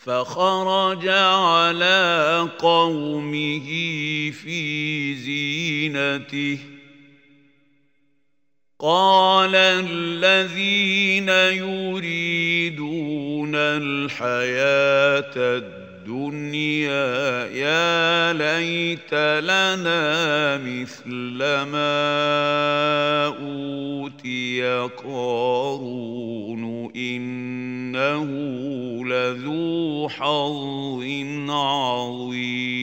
فخرج على قومه في زينته قال الذين يريدون الحياة الدنيا يا ليت لنا مثل ما أوتي قارون إنه لذو حظ عظيم.